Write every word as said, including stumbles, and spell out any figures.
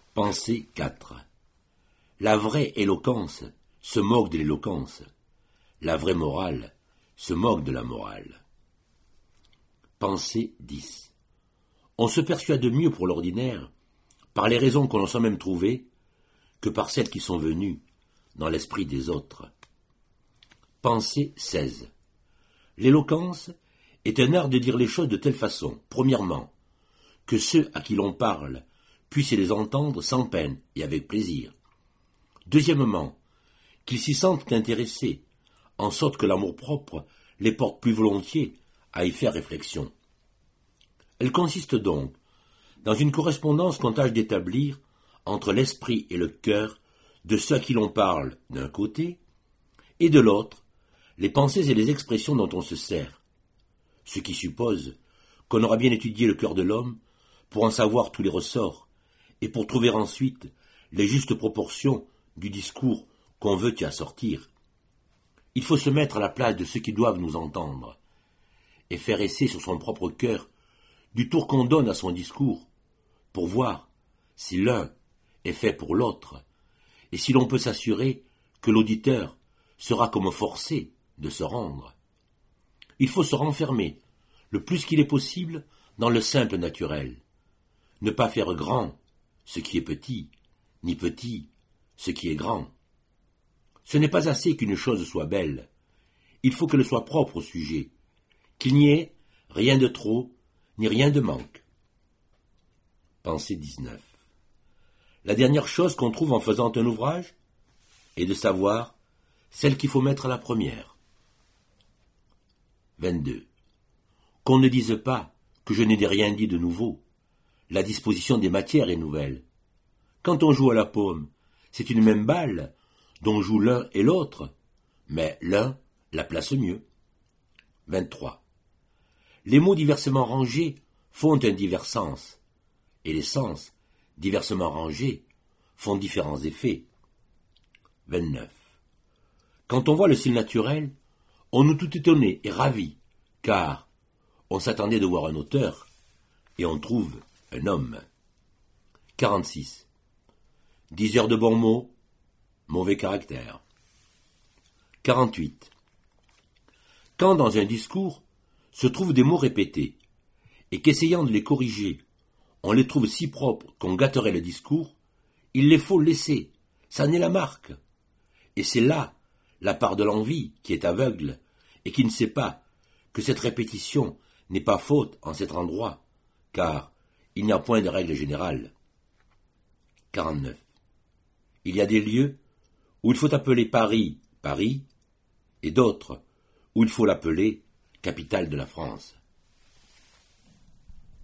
Pensée quatre. La vraie éloquence se moque de l'éloquence. La vraie morale se moque de la morale. Pensée dix. On se persuade mieux pour l'ordinaire par les raisons qu'on a soi-même trouvées que par celles qui sont venues dans l'esprit des autres. Pensée seize. L'éloquence est un art de dire les choses de telle façon, premièrement, que ceux à qui l'on parle puissent les entendre sans peine et avec plaisir. Deuxièmement, qu'ils s'y sentent intéressés, en sorte que l'amour-propre les porte plus volontiers à y faire réflexion. Elle consiste donc dans une correspondance qu'on tâche d'établir entre l'esprit et le cœur de ceux à qui l'on parle d'un côté, et de l'autre, les pensées et les expressions dont on se sert, ce qui suppose qu'on aura bien étudié le cœur de l'homme pour en savoir tous les ressorts, et pour trouver ensuite les justes proportions du discours qu'on veut y assortir. Il faut se mettre à la place de ceux qui doivent nous entendre, et faire essai sur son propre cœur du tour qu'on donne à son discours, pour voir si l'un est fait pour l'autre, et si l'on peut s'assurer que l'auditeur sera comme forcé de se rendre. Il faut se renfermer, le plus qu'il est possible, dans le simple naturel, ne pas faire grand ce qui est petit, ni petit ce qui est grand. Ce n'est pas assez qu'une chose soit belle, il faut qu'elle soit propre au sujet, qu'il n'y ait rien de trop, ni rien de manque. Pensée dix-neuf. La dernière chose qu'on trouve en faisant un ouvrage est de savoir celle qu'il faut mettre à la première. vingt-deux. Qu'on ne dise pas que je n'ai rien dit de nouveau. La disposition des matières est nouvelle. Quand on joue à la paume, c'est une même balle dont jouent l'un et l'autre, mais l'un la place mieux. vingt-trois. Les mots diversement rangés font un divers sens, et les sens diversement rangés font différents effets. vingt-neuf. Quand on voit le style naturel, on est tout étonné et ravi, car on s'attendait de voir un auteur, et on trouve un homme. quarante-six. Dix heures de bons mots, mauvais caractère. quarante-huit. Quand dans un discours se trouvent des mots répétés, et qu'essayant de les corriger, on les trouve si propres qu'on gâterait le discours, il les faut laisser, ça n'est la marque. Et c'est là la part de l'envie qui est aveugle, et qui ne sait pas que cette répétition n'est pas faute en cet endroit, car il n'y a point de règle générale. quarante-neuf. Il y a des lieux où il faut appeler Paris, Paris, et d'autres où il faut l'appeler capitale de la France.